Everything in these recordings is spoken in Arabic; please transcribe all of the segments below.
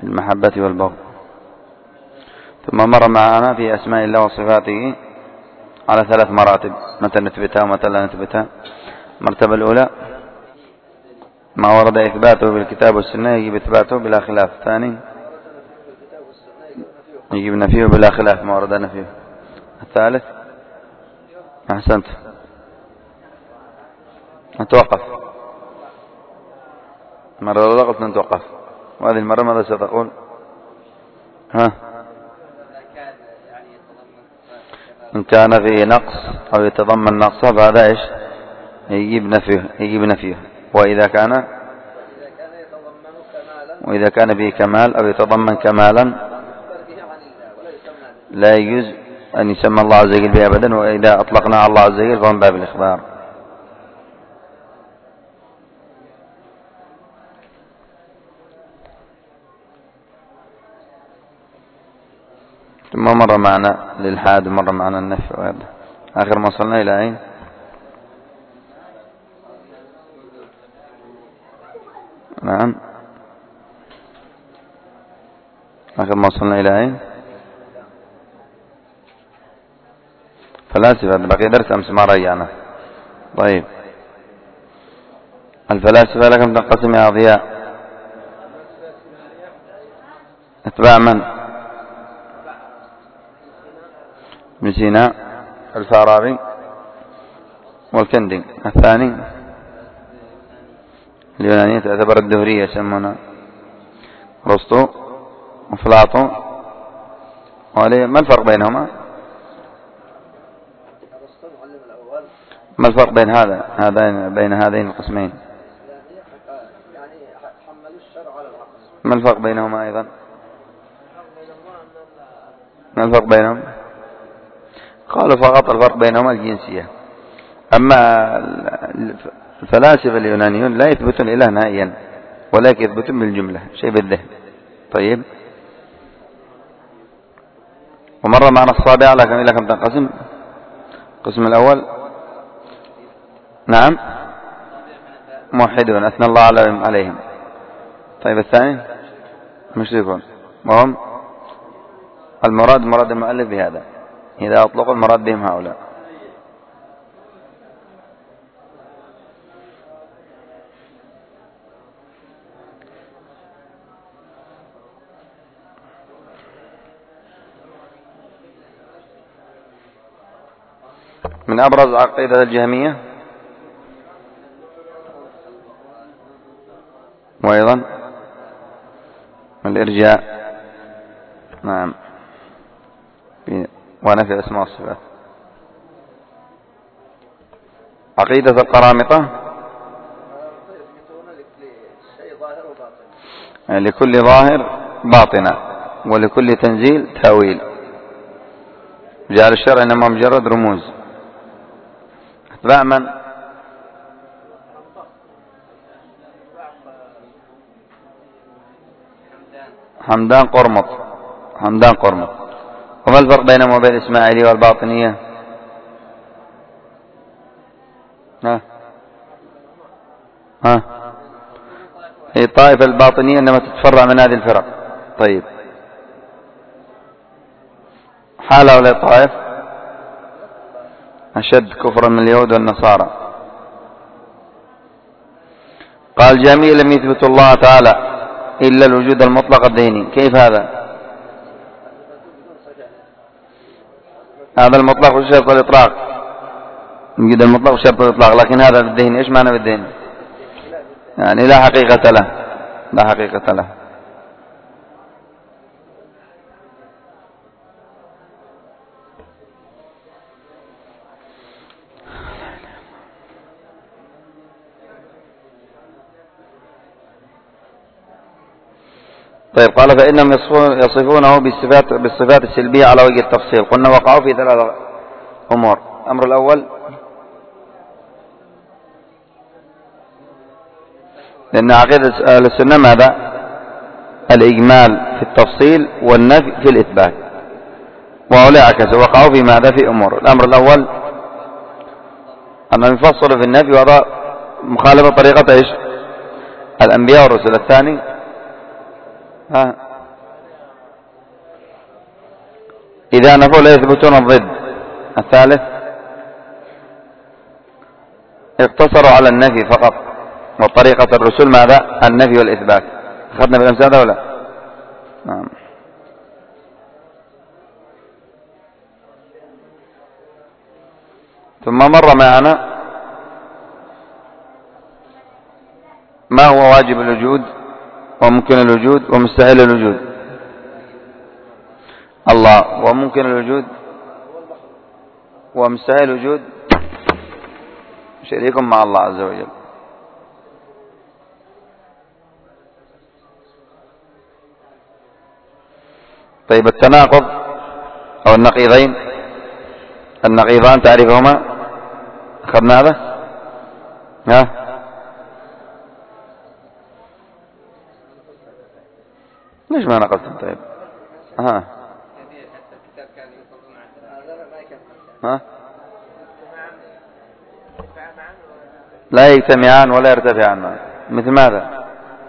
المحبة والبغض. ثم مر معنا في أسماء الله وصفاته على 3 مراتب، متى نثبتها ومتى لا نثبتها. المرتبة الأولى ما ورد إثباته بالكتاب والسنة يجب إثباته بلا خلاف. الثاني يجب نفيه بلا خلاف ما ورد نفيه. الثالث أحسنت نتوقف. مرة الأولى قلت نتوقف، وهذه المرة ماذا ستقول؟ إن كان فيه نقص أو يتضمن نقصه فهذا إيش؟ يجب نفيه. وإذا كان به كمال أو يتضمن كمالا لا يجوز أن يسمى الله عز وجل به أبدا، وإذا أطلقنا على الله عز وجل فهم باب الإخبار. ثم مر معنا الإلحاد ومر معنا النفي، وهذا آخر ما وصلنا إلى أين؟ نعم آخر ما وصلنا إلى أين؟ فلاسفة. بقي درس أمس ما رجعنا. طيب الفلاسفة لكم تنقسم يا أضياء؟ اتباع من؟ ابن سينا، الفارابي، والكندي. الثاني اليونانية تعتبر الدهرية يسمونها أرسطو وأفلاطون. ما الفرق بينهما؟ ما الفرق بين هذين القسمين؟ ما الفرق بينهما أيضا؟ ما الفرق بينهم؟ قالوا فقط الفرق بينهما الجنسية. أما الفلاسفة اليونانيون لا يثبتون الإله نهائيا، ولكن يثبتون بالجملة شيء بالذهن. طيب ومر معنا الصابع إلى كم تنقسم؟ القسم الأول نعم موحدون أثنى الله عليهم. طيب الثاني مشركون، وهم مراد المؤلف بهذا إذا أطلقوا المراد بهم هؤلاء. من أبرز عقيدة الجهمية وأيضا الإرجاء، نعم، ونفي الأسماء والصفات. عقيدة القرامطة لكل ظاهر باطنة ولكل تنزيل تأويل، جعل الشرع إنما مجرد رموز. اتباع من؟ حمدان قرمط. وما الفرق بينهم وبين الإسماعيلية والباطنية؟ هي الطائفة الباطنية إنما تتفرع من هذه الفرق. طيب حال هؤلاء الطائف أشد كفرا من اليهود والنصارى. قال جميع لم يثبت الله تعالى إلا الوجود المطلق الذهني. كيف هذا؟ هذا المطلق وشرط الإطلاق، الوجود المطلق وشرط الإطلاق، لكن هذا بالذهن إيش معنى بالذهن؟ يعني لا حقيقة له. طيب قال فإنهم يصفونه بالصفات السلبية على وجه التفصيل. قلنا وقعوا في 3 أمور. الأمر الأول لأن عقيدة أهل السنة ماذا؟ الإجمال في التفصيل والنفي في الإثبات، وهؤلاء عكسوا وقعوا في ماذا؟ في أمور. الأمر الأول أنهم يفصلوا في النفي، وهذا مخالفة طريقة إيش؟ الأنبياء والرسل. الثاني إذا نفوا لا يثبتون الضد. الثالث اقتصروا على النفي فقط، وطريقة الرسل ماذا؟ النفي والإثبات. أخذنا بالأمثال ولا؟ نعم. ثم مر معنا ما هو واجب الوجود وممكن الوجود ومستحيل الوجود. الله وممكن الوجود ومستحيل الوجود شريك مع الله عز وجل. طيب التناقض أو النقيضين، النقيضان تعرفهما؟ أخذنا هذا؟ ها؟ ليش ما نقلتم؟ طيب ها؟ ها؟ لا يجتمعان ولا يرتفعان، مثل ماذا؟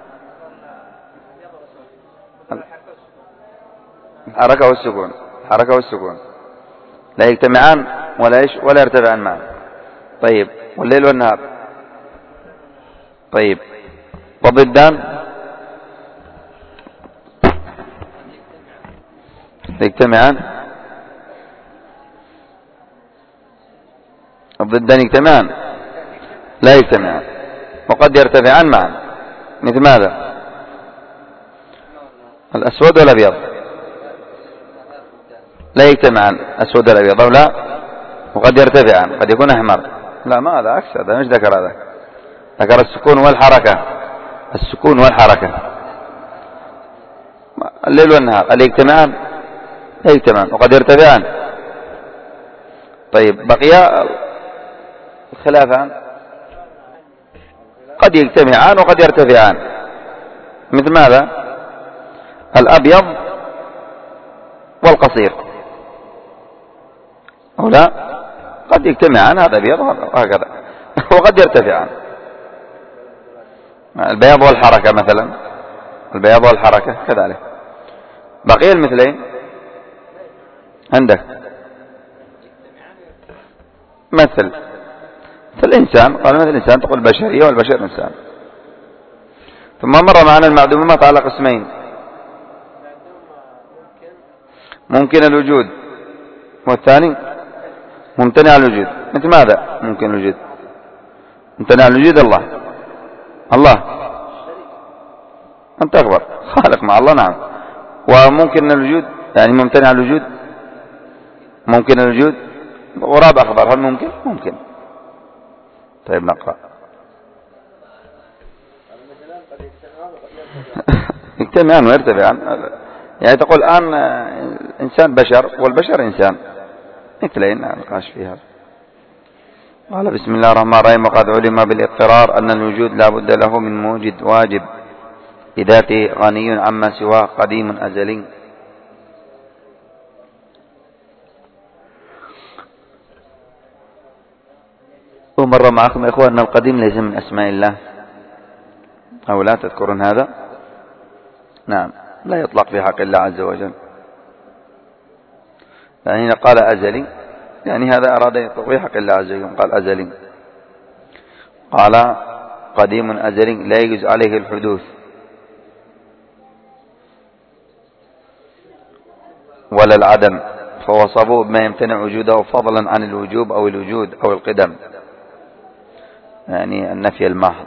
الحركة والسكون، الحركة والسكون لا يجتمعان ولا يرتفعان معا. طيب والليل والنهار؟ طيب وضدان؟ يجتمعان؟ الضدان يجتمعان؟ لا يجتمعان، وقد يرتفعان معا. مثل ماذا؟ الأسود والأبيض لا يجتمعان، أسود والأبيض أو لا، وقد يرتفعان، قد يكون أحمر. لا ما هذا عكس، هذا مش ذكر، هذا ذكر السكون والحركة، السكون والحركة. الليل والنهار هل يجتمعان؟ لا يجتمعان وقد يرتفعان. طيب بقي الخلافان، قد يجتمعان وقد يرتفعان. مثل ماذا؟ الأبيض والقصير أو لا، قد يجتمعان، هذا أبيض وهكذا وقد يرتفعان. البياض والحركة مثلا، البياض والحركة كذلك. بقي المثلين عندك مثل الإنسان، قال مثل الإنسان تقول بشرية والبشر إنسان. ثم مر معنا المعدومات على قسمين: ممكن الوجود، والثاني ممتنع الوجود. مثل ماذا ممكن الوجود؟ ممتنع الوجود الله أنت أخبر خالق مع الله، نعم. وممكن الوجود يعني ممتنع الوجود، ممكن الوجود غراب أخضر، هل ممكن؟ طيب نقرأ. يجتمعان ويرتفعان، يعني تقول الآن إنسان بشر والبشر إنسان، مثلين نقاش فيها. قال بسم الله الرحمن الرحيم: وقد علم بالاضطرار أن الوجود لا بد له من موجد واجب بذاته غني عما سواه قديم أزلي. ومر معكم يا إخوان أن القديم ليس من أسماء الله، أو لا تذكرون هذا؟ نعم، لا يطلق في حق الله عز وجل. يعني قال أزلي، يعني هذا أراد يطلق في حق الله عز وجل، قال أزلي. قال قديم أزلي لا يجوز عليه الحدوث ولا العدم، فوصفوه بما يمتنع وجوده فضلا عن الوجوب أو الوجود أو القدم، يعني النفي المحض.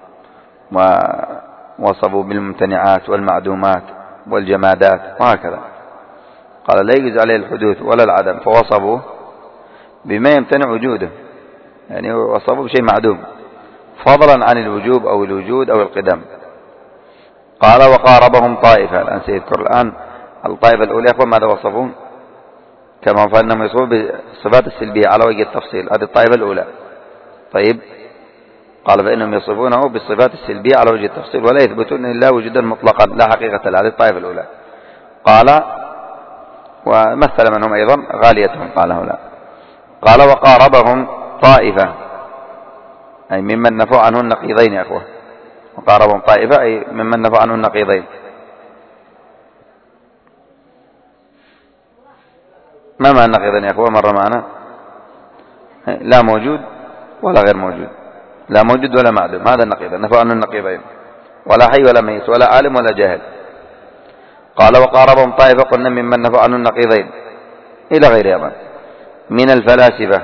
ووصفوا بالممتنعات والمعدومات والجمادات وهكذا. قال لا يجوز عليه الحدوث ولا العدم، فوصفوه بما يمتنع وجوده، يعني وصفوه بشيء معدوم فضلا عن الوجوب أو الوجود أو القدم. قال وقاربهم طائفة، الآن سيذكر الآن الطائفة الأولى ماذا وصفون، كما فإنهم يصفون بالصفات السلبية على وجه التفصيل، هذه الطائفة الأولى. طيب قال فإنهم يصفونه بالصفات السلبية على وجه التفصيل ولا يثبتون إلا وجودا مطلقا لا حقيقة له، هذه الطائفة الأولى. قال ومثل منهم أيضا غاليتهم، قال هؤلاء. قال وقاربهم طائفة أي ممن نفوا عنه النقيضين يا أخوة، وقاربهم طائفة أي ممن نفوا عنه النقيضين. ما معنى النقيضين يا أخوة؟ مر معنا لا موجود ولا غير موجود، لا موجود ولا معدوم، هذا النقيض، نفى عنه النقيضين، ولا حي ولا ميت ولا عالم ولا جاهل. قال وقاربهم طائفة قلنا ممن نفى عنه النقيضين إلى غير هذا من الفلاسفة.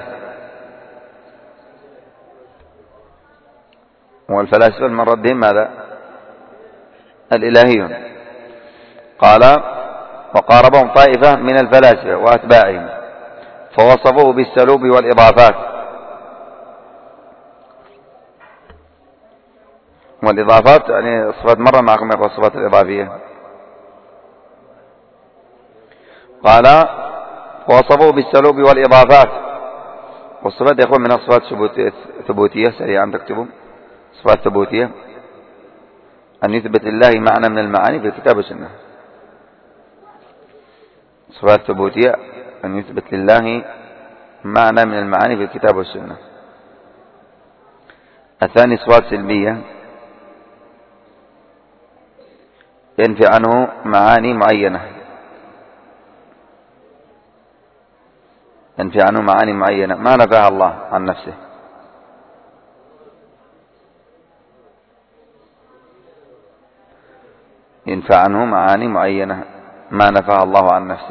والفلاسفة من ردهم ماذا؟ الإلهيون. قال وقاربهم طائفة من الفلاسفة وأتباعهم فوصفوه بالسلوب والإضافات. والإضافات يعني صفات مرة معكم يقول الصفات الإضافية. قال ووصفوه بالسلوب والإضافات، والصفات يقول من الصفات ثبوتية، سريعا تكتبوا صفات ثبوتية، أن يثبت لله معنى من المعاني في الكتاب والسنة. صفات ثبوتية أن يثبت لله معنى من المعاني في الكتاب والسنة. الثاني صفات سلبية ينفي عنه معاني معينة، ينفي عنه معاني معينة ما نفاها الله عن نفسه. ينفى عنه معاني معينة ما نفاها الله عن نفسه.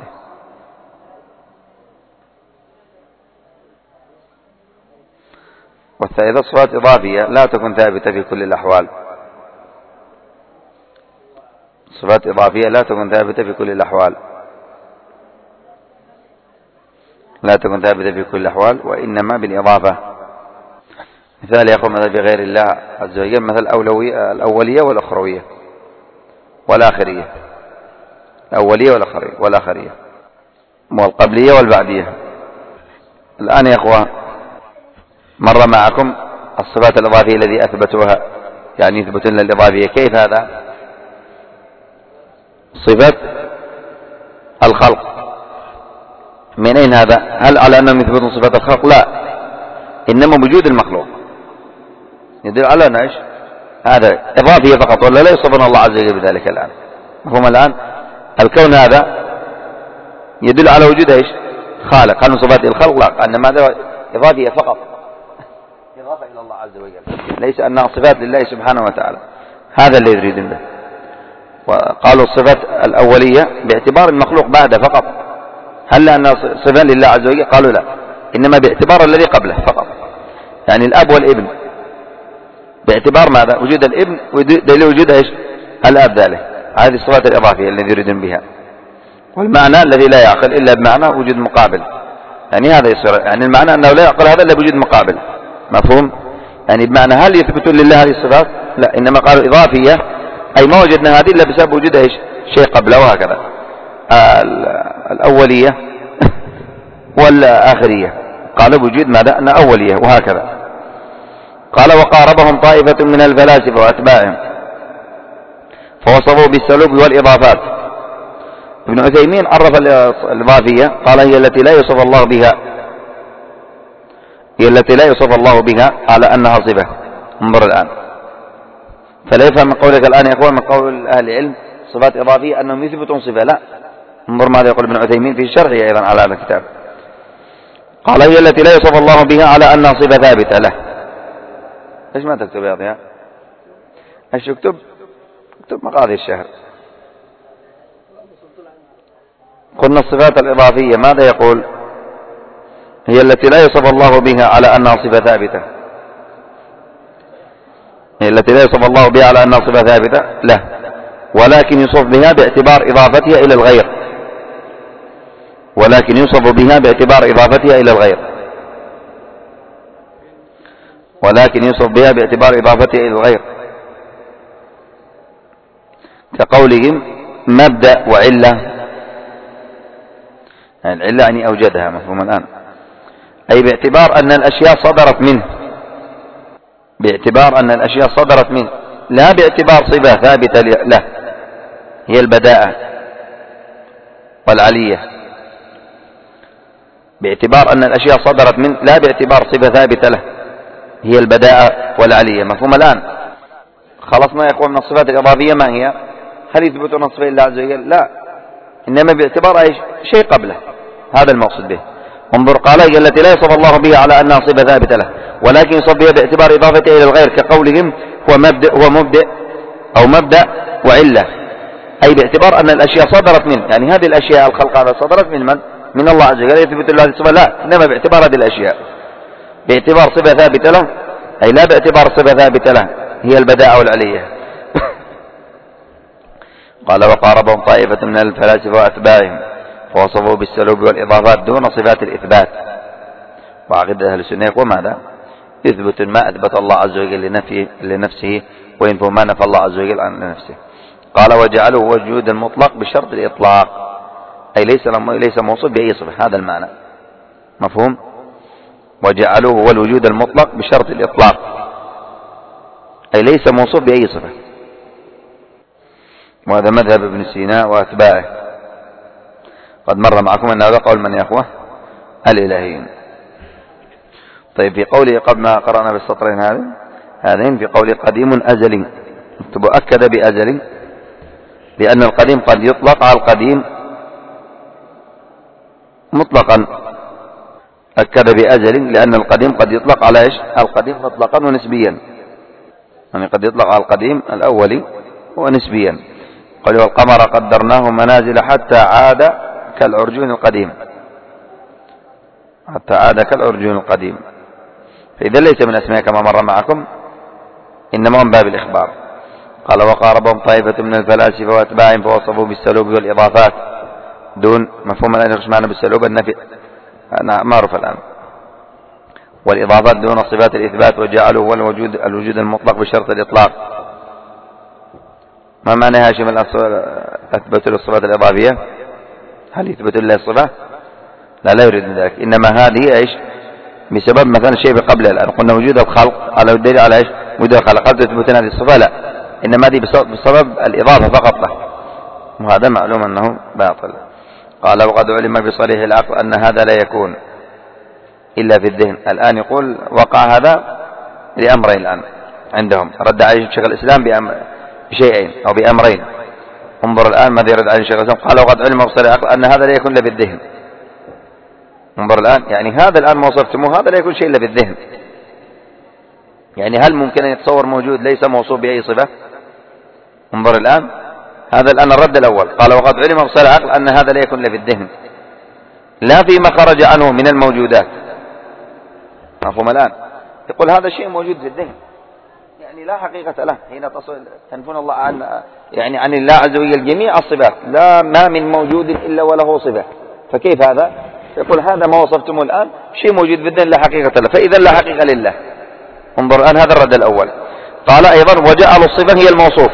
والثالثة صفات إضافية لا تكون ثابتة في كل الأحوال. صفات إضافية لا تكون ثابتة في كل الأحوال، لا تكون ثابتة في كل الأحوال وإنما بالإضافة. مثال يقول مثل بغير الله عز وجل مثل الأولية والأخروية والآخرية، الأولية والآخرية والقبلية والبعدية. الآن يا أخوة مر معكم الصفات الإضافية الذي أثبتوها، يعني يثبتون الإضافية. كيف هذا؟ صفة الخلق من أين هذا؟ هل على أنهم يثبتون صفة الخلق؟ لا، إنما وجود المخلوق يدل على أن إيش؟ هذا إضافية فقط، ولا لا يصفون الله عز وجل بذلك الآن؟ مفهوم الآن؟ الكون هذا يدل على وجود إيش؟ خالق. هل من صفات الخلق؟ لا، إنما هذا إضافية فقط، إضافة إلى الله عز وجل، ليس أنها صفات لله سبحانه وتعالى. هذا اللي يريدون به. وقالوا الصفات الأولية باعتبار المخلوق بعد فقط. هل لأنها صفة لله عز وجل؟ قالوا لا، إنما باعتبار الذي قبله فقط، يعني الأب والابن باعتبار ماذا؟ وجود الابن ودليل وجود إيش؟ الأب ذلك. هذه الصفات الإضافية التي يريدون بها. والمعنى الذي لا يعقل إلا بمعنى وجود مقابل، يعني هذا يصير، يعني المعنى أنه لا يعقل هذا إلا بوجود مقابل. مفهوم؟ يعني بمعنى هل يثبتون لله هذه الصفات؟ لا، إنما قالوا إضافية أي ما وجدنا هذه إلا بسبب وجود إيش؟ شيء قبله، وهكذا الأولية والآخرية قالوا بوجود ماذا؟ أن أولية، وهكذا. قال وقاربهم طائفة من الفلاسفة وأتباعهم فوصفوا بالسلوب والإضافات. ابن عثيمين عرف الإضافية قال هي التي لا يوصف الله بها، هي التي لا يوصف الله بها على أنها صفة. انظر الآن، فلا يفهم من قولك الآن يا إخوان من قول أهل العلم صفات إضافية أنهم يثبتون صفة، لا. انظر ماذا يقول ابن عثيمين في شرحه أيضا على هذا الكتاب. قال هي التي لا يوصف الله بها على أنها صفة ثابتة له. ليش ما تكتب يا ضياء؟ ايش اكتب؟ اكتب مقاضي الشهر. قلنا الصفات الإضافية ماذا يقول؟ هي التي لا يوصف الله بها على أنها صفة ثابتة، هي التي لا يوصف الله بها على أنها صفة ثابتة له، ولكن يوصف بها باعتبار إضافتها إلى الغير، ولكن يوصف بها باعتبار إضافتها إلى الغير، ولكن يوصف بها باعتبار إضافتها إلى الغير، كقولهم مبدأ وعلة. يعني العلة يعني أوجدها، مفهوم الآن؟ أي باعتبار أن الأشياء صدرت منه، باعتبار أن الأشياء صدرت منه، لا باعتبار صفة ثابتة له هي البداءة والعلية، باعتبار أن الأشياء صدرت منه لا باعتبار صفة ثابتة له هي البداءة والعلية. مفهوم الآن؟ خلصنا يا إخوان من الصفات الإضافية. ما هي؟ هل يثبتون الصفة لله عز وجل؟ لا، إنما باعتبار أي شيء قبله. هذا المقصود به. انظر قال هي التي لا يصف الله بها على أنها صفة ثابتة له، ولكن يصف بها باعتبار إضافته إلى الغير، كقولهم هو مبدأ أو مبدأ وعلة، أي باعتبار أن الأشياء صدرت منه، يعني هذه الأشياء الخلق هذا صدرت من من؟ من الله عز وجل، يثبت له هذه الصفة؟ لا، إنما باعتبار هذه الأشياء، باعتبار صفة ثابتة له، أي لا باعتبار صفة ثابتة له هي البداءة والعلية. قال وقاربهم طائفة من الفلاسفة وأتباعهم فوصفوا بالسلوب والإضافات دون صفات الإثبات. وعقيدة أهل السنة وماذا؟ يثبت ما أثبت الله عز وجل لنفسه وينفوا ما نفى الله عز وجل عن نفسه. قال وجعلوا وجود المطلق بشرط الإطلاق، أي ليس موصوف بأي صفة، هذا المعنى مفهوم؟ وجعلوه هو الوجود المطلق بشرط الإطلاق، أي ليس موصوف بأي صفة. وهذا مذهب ابن سينا وأتباعه. قد مر معكم أن هذا قول من يا أخوة؟ الإلهيين. طيب في قوله قبل ما قرأنا بالسطرين هذين في قوله قديم أزلي، أكد بأزلي لأن القديم قد يطلق على القديم مطلقا، أكد بأزلي لأن القديم قد يطلق على إيش؟ القديم مطلقا ونسبيا، يعني قد يطلق على القديم الأولي ونسبيا. قال والقمر قدرناه منازل حتى عاد كالعرجون القديم، حتى عاد كالعرجون القديم، فإذا ليس من أسماء كما مر معكم، إنما من باب الإخبار. قال وقاربهم طائفة من الفلاسفة وأتباعهم فوصفوا بالسلوب والإضافات دون مفهوم الآن يخش معنا بالسلوب النفي معروف الآن، والإضافات دون صفات الإثبات، وجعلوا هو الوجود المطلق بشرط الإطلاق. ما معنى هاشم أثبت له الصفات الإضافية؟ هل يثبت له الصفة؟ لا يريد من ذلك، إنما هذه إيش؟ بسبب مثلا الشيء قبل الآن قلنا وجود الخلق على الدليل على إيش؟ وجود الخلق، قد تثبتنا هذه الصفة؟ لا، إنما هذه بسبب الإضافة فقط له، وهذا معلوم أنه باطل. قال وقد علم بصريح العقل أن هذا لا يكون إلا في الذهن. الآن يقول وقع هذا لأمرين الآن عندهم، رد عليه شيخ الإسلام بشيئين أو بأمرين. انظر الآن ماذا يرد عليه شيخ الإسلام. قال وقد علم بصريح العقل أن هذا لا يكون إلا في الذهن. انظر الآن، يعني هذا الآن ما وصفتموه هذا لا يكون شيء إلا في الذهن، يعني هل ممكن أن يتصور موجود ليس موصوف بأي صفة؟ انظر الآن، هذا الآن الرد الأول. قال وقد علم بصريح العقل أن هذا لا يكون إلا في الذهن، لا فيما خرج عنه من الموجودات. مفهوم الآن؟ يقول هذا شيء موجود في الذهن، يعني لا حقيقة له حين تنفون الله عن الله عز وجل جميع الصفات، لا ما من موجود إلا وله صفة، فكيف هذا؟ يقول هذا ما وصفتمه الآن شيء موجود في الذهن لا حقيقة له، فإذا لا حقيقة لله. انظر الآن هذا الرد الأول. قال أيضا وجعلوا الصفة هي الموصوف،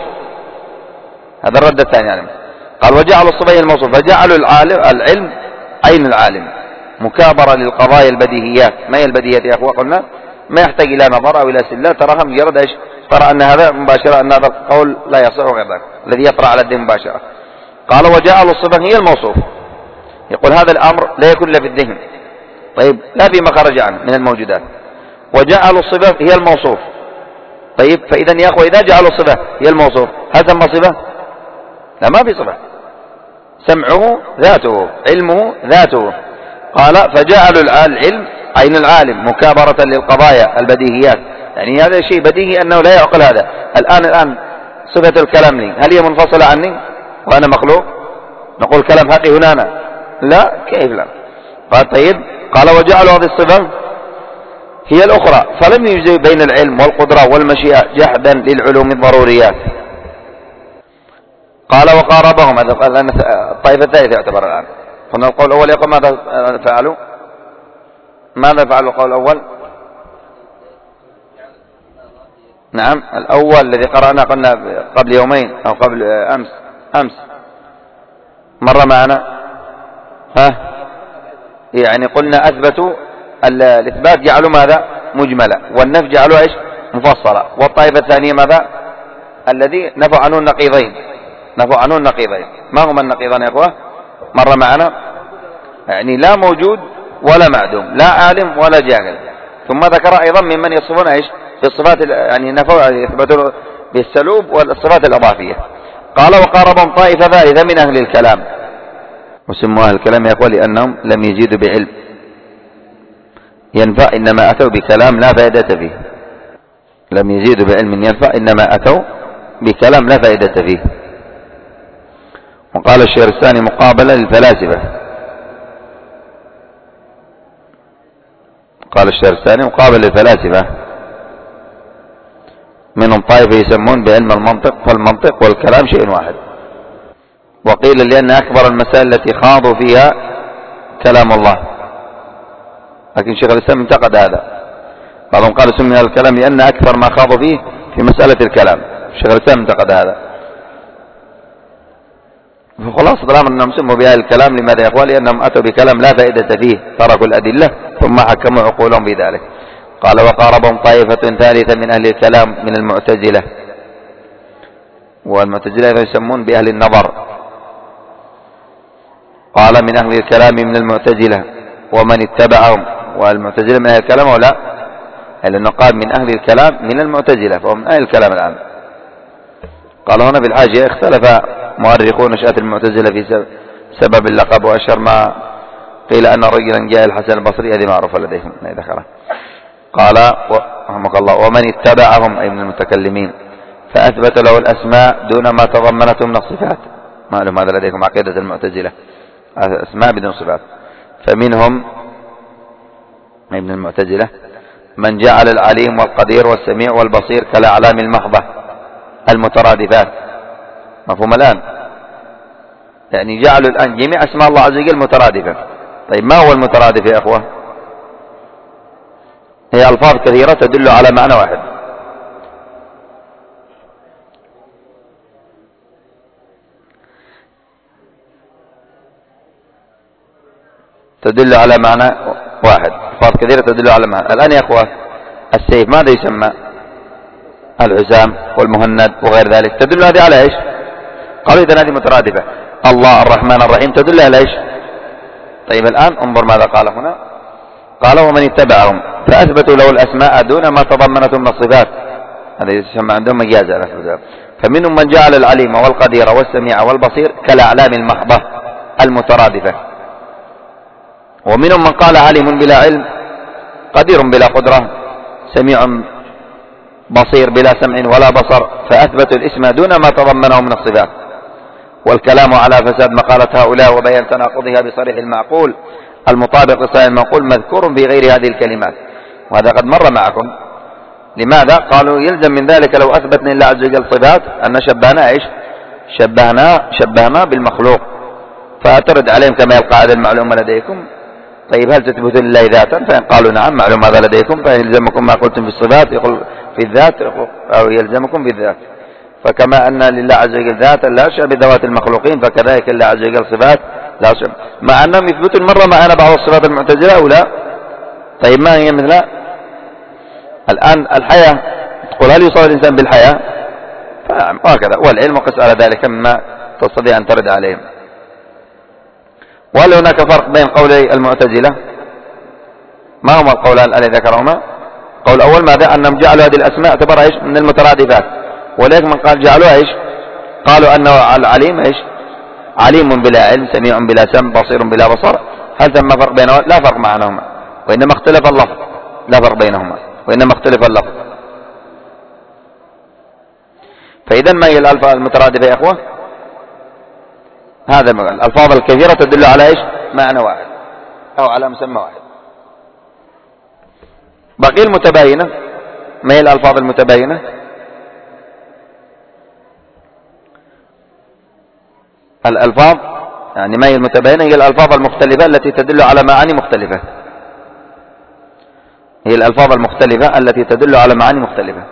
هذا الرد الثاني يعني. قال وجعلوا الصفة هي الموصوف، فجعلوا العلم عين العالم مكابرة للقضايا البديهيات. ما هي البديهيات يا أخوة؟ قلنا ما يحتاج إلى نظر أو إلى سلة، تراها مجرد إيش؟ ترى أن هذا مباشرة، أن هذا القول لا يصح غير ذلك الذي يطرأ على الذهن مباشرة. قال وجعلوا الصفة هي الموصوف، يقول هذا الأمر لا يكون إلا في الذهن، طيب لا فيما خرج عنه من الموجودات. وجعلوا الصفة هي الموصوف، طيب فإذا يا أخوة إذا جعلوا الصفة هي الموصوف هل ثم صفة؟ لا، ما في صفة. سمعه ذاته، علمه ذاته. قال فجعلوا العلم عين العالم مكابرة للقضايا البديهيات، يعني هذا شيء بديهي أنه لا يعقل هذا. الآن صفة الكلام لي هل هي منفصلة عني وأنا مخلوق؟ نقول كلام حقي هنا أنا؟ لا، كيف لا؟ قال طيب، قال وجعلوا هذه الصفة هي الأخرى، فلم يجزئ بين العلم والقدرة والمشيئة جحدا للعلوم الضروريات. قال وقاربهم، هذا الطائفة الثالثة يعتبر الآن. قلنا القول الأول يقول ماذا فعلوا؟ ماذا فعلوا القول الأول؟ نعم الأول الذي قرأنا قلنا قبل يومين أو قبل أمس مر معنا، يعني قلنا أثبتوا الإثبات جعلوا ماذا؟ مجملة، والنفي جعلوا إيش؟ مفصلة. والطائفة الثانية ماذا؟ الذي نفوا عنه النقيضين، ما هما النقيضان يا أخوة؟ مر معنا، يعني لا موجود ولا معدوم، لا عالم ولا جاهل. ثم ذكر أيضا ممن يصفون إيش؟ بالصفات، يعني نفوا يثبتوا بالسلوب والصفات الإضافية. قال وقاربهم طائفة ثالثة من أهل الكلام، وسموا أهل الكلام يا أخوة لأنهم لم يزيدوا بعلم ينفع، إنما أتوا بكلام لا فائدة فيه. لم يزيدوا بعلم ينفع، إنما أتوا بكلام لا فائدة فيه. وقال الشهرستاني مقابلة للفلاسفة، قال الشهرستاني مقابل للفلاسفة منهم طائفة يسمون بعلم المنطق، فالمنطق والكلام شيء واحد. وقيل لأن أكبر المسائل التي خاضوا فيها كلام الله، لكن شيخ الإسلام انتقد هذا، بعضهم قال سمي الكلام لأن أكثر ما خاضوا فيه في مسألة الكلام. شيخ الإسلام انتقد هذا. فخلاصة الأمر أنهم سموا بهذا الكلام. لماذا يا أخوان؟ لأنهم أتوا بكلام لا فائدة فيه، تركوا الأدلة ثم حكموا عقولهم بذلك. قال وقاربهم طائفة ثالثة من أهل الكلام من المعتزلة، والمعتزلة يسمون بأهل النظر. قال من أهل الكلام من المعتزلة ومن اتبعهم، والمعتزلة من أهل الكلام أو لا؟ لأنه قال من أهل الكلام من المعتزلة، فهم من أهل الكلام الآن. قال هنا في الحاجة اختلف مؤرخون نشأة المعتزلة في سبب اللقب، وأشهر ما قيل أن رجلا جاء الحسن البصري، هذه معروفة لديكم من ذكره. قال رحمك الله ومن اتبعهم أي من المتكلمين فأثبت له الأسماء دون ما تضمنته من الصفات. معلوم هذا لديكم عقيدة المعتزلة، أسماء بدون صفات. فمنهم أي من المعتزلة من جعل العليم والقدير والسميع والبصير كالأعلام المحضة المترادفات. مفهوم الآن؟ يعني جعلوا الآن جميع أسماء الله عز وجل مترادفة. طيب ما هو المترادف يا أخوة؟ هي ألفاظ كثيرة تدل على معنى واحد. تدل على معنى واحد، ألفاظ كثيرة تدل على معنى. الآن يا أخوة السيف ماذا يسمى؟ الحسام والمهند وغير ذلك، تدل هذه على إيش؟ قالوا إذا هذه مترادفة. الله الرحمن الرحيم تدل على إيش؟ طيب الآن انظر ماذا قال هنا. قال ومن اتبعهم فأثبتوا له الأسماء دون ما تضمنته من الصفات. هذا يسمى عندهم مجاز. فمنهم من جعل العليم والقدير والسميع والبصير كالأعلام المحضة المترادفة. ومنهم من قال عليم بلا علم، قدير بلا قدرة، سميع بصير بلا سمع ولا بصر، فأثبتوا الاسم دون ما تضمنه من الصفات. والكلام على فساد مقالة هؤلاء وبيان تناقضها بصريح المعقول المطابق لصحيح المنقول مذكور في غير هذه الكلمات، وهذا قد مر معكم. لماذا؟ قالوا يلزم من ذلك لو أثبتنا لله عز وجل صفات أن شبهنا إيش؟ شبهنا بالمخلوق. فأترد عليهم كما القاعدة المعلومة لديكم. طيب هل تثبتون لله ذاتا؟ فإن قالوا نعم معلوم هذا لديكم، فيلزمكم ما قلتم في الصفات يقول في الذات أو يلزمكم بالذات. فكما أن لله عز وجل ذاتا لا شبه ذوات المخلوقين، فكذلك لله عز وجل صفات لا شبه، مع أنهم يثبتون مرة معنا بعض الصفات المعتزلة أو لا. طيب ما هي مثل الآن الحياة، تقول هل يوصف الإنسان بالحياة؟ وهكذا. والعلم وقس على ذلك مما تستطيع أن ترد عليهم. وهل هناك فرق بين قولي المعتزلة؟ ما هما القولان الذي ذكرهما؟ قول الأول ماذا؟ أنهم جعلوا هذه الأسماء اعتبرها إيش؟ من المترادفات. ولكن من قال جعلوها إيش؟ قالوا أنه العليم إيش؟ عليم بلا علم، سميع بلا سمع، بصير بلا بصر. هل ثم فرق بينهما؟ لا فرق بينهما، وإنما اختلف اللفظ. لا فرق بينهما وإنما اختلف اللفظ. فإذا ما هي الألفاظ المترادفة يا أخوة؟ هذا الألفاظ الكثيرة تدل على إيش؟ معنى واحد أو على مسمى واحد. بقي المتباينة. ما هي الألفاظ المتباينة؟ الألفاظ يعني ما هي المتباينة؟ هي الألفاظ المختلفة التي تدل على معاني مختلفة. هي الألفاظ المختلفة التي تدل على معاني مختلفة.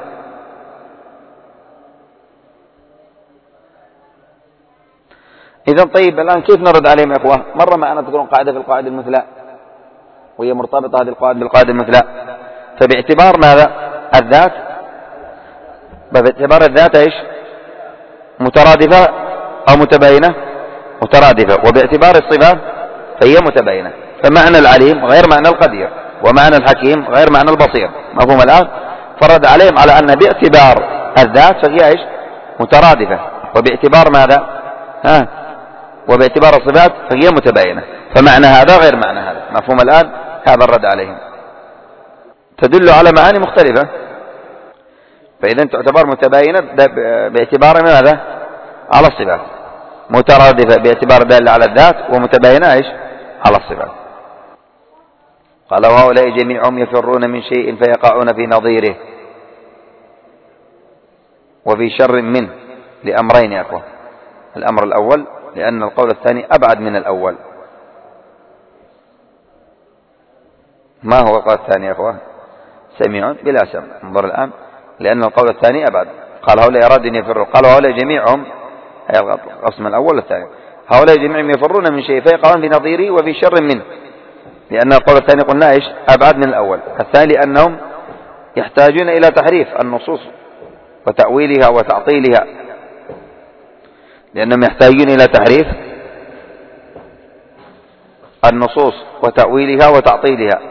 إذا طيب الآن كيف نرد عليهم يا أخوة؟ مرة معنا تكون قاعدة في القواعد المثلى، وهي مرتبطة هذه القواعد بالقواعد المثلى. فباعتبار ماذا؟ الذات، باعتبار الذات إيش؟ مترادفة أو متباينة؟ مترادفة. وباعتبار الصفات فهي متباينة. فمعنى العليم غير معنى القدير، ومعنى الحكيم غير معنى البصير. مفهوم الآن؟ فرد عليهم على أن باعتبار الذات فهي إيش؟ مترادفة. وباعتبار ماذا؟ وباعتبار الصفات فهي متباينة، فمعنى هذا غير معنى هذا. مفهوم الآن؟ هذا الرد عليهم. تدل على معاني مختلفة، فإذا تعتبر متباينة باعتبار ماذا؟ على الصفات، مترادفة باعتبار دالة على الذات، ومتباينة إيش؟ على الصفات. قال وهؤلاء جميعهم يفرون من شيء فيقعون في نظيره وفي شر منه، لأمرين يا أخوة. الأمر الأول لأن القول الثاني أبعد من الأول. ما هو القول الثاني يا أخوة؟ سميع بلا سمع. انظر الآن، لأن القول الثاني أبعد. قال هؤلاء أراد أن يفروا، قال هؤلاء جميعهم، القسم الأول والثاني، هؤلاء جميعهم يفرون من شيء فيقعون في نظيره وفي شر منه، لأن القول الثاني قلنا إيش؟ أبعد من الأول. الثاني أنهم يحتاجون إلى تحريف النصوص وتأويلها وتعطيلها، لأنهم يحتاجون إلى تحريف النصوص وتأويلها وتعطيلها.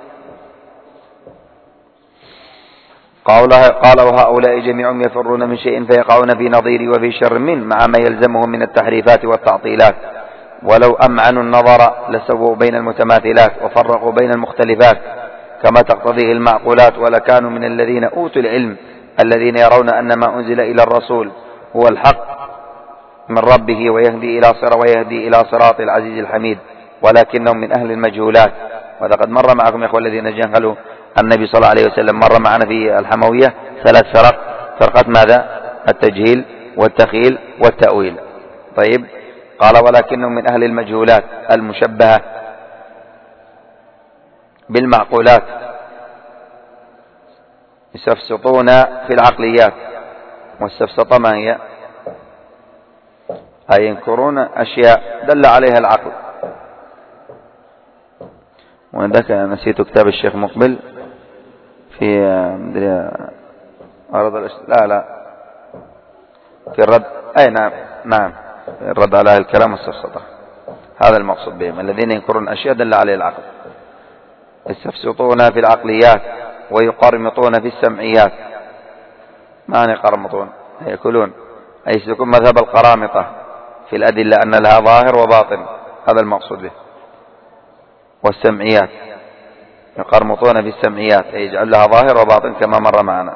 قال وهؤلاء جميعهم يفرون من شيء فيقعون في نظيره وفي شر منه، مع ما يلزمهم من التحريفات والتعطيلات. ولو أمعنوا النظر لسووا بين المتماثلات وفرقوا بين المختلفات كما تقتضيه المعقولات، ولكانوا من الذين أوتوا العلم الذين يرون أن ما أنزل إلى الرسول هو الحق من ربه ويهدي إلى صراط العزيز الحميد، ولكنهم من أهل المجهولات. ولقد مر معكم يا أخوة الذين جهلوا النبي صلى الله عليه وسلم، مر معنا في الحموية 3 فرق: فرقة ماذا؟ التجهيل والتخيل والتأويل. طيب، قال ولكنهم من أهل المجهولات المشبهة بالمعقولات، يستفسطون في العقليات. والسفسطة ما هي؟ أي ينكرون أشياء دل عليها العقل. وعندك نسيت كتاب الشيخ مقبل في لا في الرد، أي نعم الرد على الكلام والسفسطة. هذا المقصود بهم، الذين ينكرون أشياء دل عليها العقل، يستفسطون في العقليات ويقرمطون في السمعيات. معنى يقرمطون؟ يأكلون، أي يسلكون مذهب القرامطة في الأدلة أن لها ظاهر وباطن، هذا المقصود به. والسمعيات يقرمطون في السمعيات، أي يجعل لها ظاهر وباطن كما مر معنا.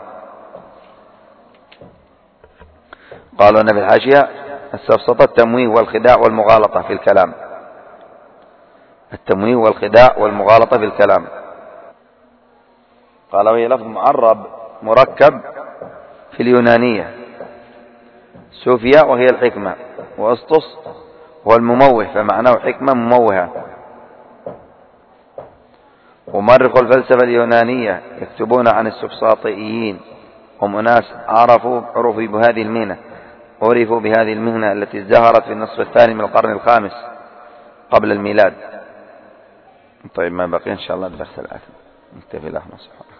قالوا أن في الحاشية السفسطة التمويه والخداع والمغالطة في الكلام. التمويه والخداع والمغالطة في الكلام. قال وهي لفظ معرب مركب في اليونانية. سوفيا وهي الحكمة، وأسطس هو المموه، فمعناه حكمة مموهة. ومؤرخ الفلسفة اليونانية يكتبون عن السفساطيين، هم أناس عرفوا بهذه المهنة التي ازدهرت في النصف الثاني من القرن الخامس قبل الميلاد. طيب، ما بقي إن شاء الله الدرس الآتي. نكتفي. الله سبحانه.